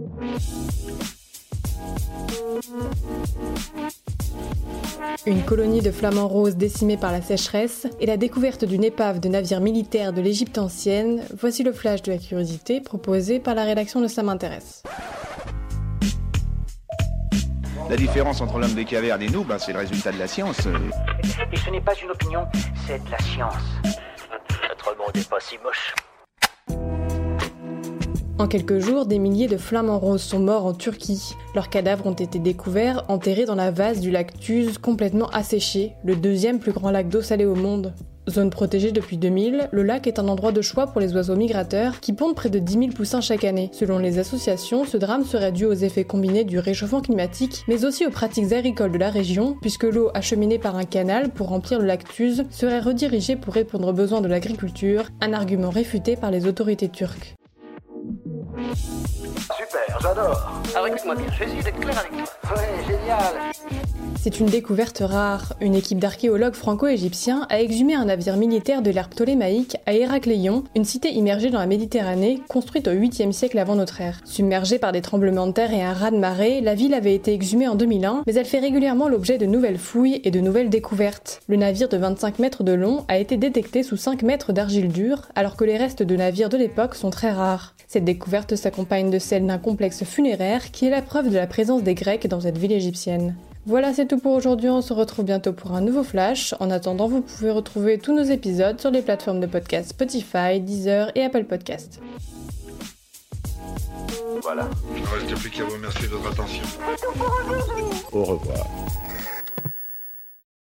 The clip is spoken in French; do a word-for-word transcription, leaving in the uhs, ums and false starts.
Une colonie de flamants roses décimée par la sécheresse et la découverte d'une épave de navire militaire de l'Égypte ancienne, voici le flash de la curiosité proposé par la rédaction de Ça m'intéresse. La différence entre l'homme des cavernes et nous, ben, c'est le résultat de la science. Et ce n'est pas une opinion, c'est de la science. Notre monde n'est pas si moche. En quelques jours, des milliers de flamants roses sont morts en Turquie. Leurs cadavres ont été découverts, enterrés dans la vase du lac Tuz, complètement asséché, le deuxième plus grand lac d'eau salée au monde. Zone protégée depuis deux mille, le lac est un endroit de choix pour les oiseaux migrateurs qui pondent près de dix mille poussins chaque année. Selon les associations, ce drame serait dû aux effets combinés du réchauffement climatique, mais aussi aux pratiques agricoles de la région, puisque l'eau acheminée par un canal pour remplir le lac Tuz serait redirigée pour répondre aux besoins de l'agriculture, un argument réfuté par les autorités turques. Super, j'adore. Alors écoute-moi bien, je vais essayer d'être clair avec toi. Ouais, génial. C'est une découverte rare. Une équipe d'archéologues franco-égyptiens a exhumé un navire militaire de l'ère ptolémaïque à Héracléion, une cité immergée dans la Méditerranée, construite au huitième siècle avant notre ère. Submergée par des tremblements de terre et un raz-de-marée, la ville avait été exhumée en deux mille un, mais elle fait régulièrement l'objet de nouvelles fouilles et de nouvelles découvertes. Le navire de vingt-cinq mètres de long a été détecté sous cinq mètres d'argile dure, alors que les restes de navires de l'époque sont très rares. Cette découverte s'accompagne de celle d'un complexe funéraire qui est la preuve de la présence des Grecs dans cette ville égyptienne. Voilà, c'est tout pour aujourd'hui, on se retrouve bientôt pour un nouveau flash. En attendant, vous pouvez retrouver tous nos épisodes sur les plateformes de podcast Spotify, Deezer et Apple Podcast. Voilà. Il ne reste plus qu'à vous remercier de votre attention. Au revoir.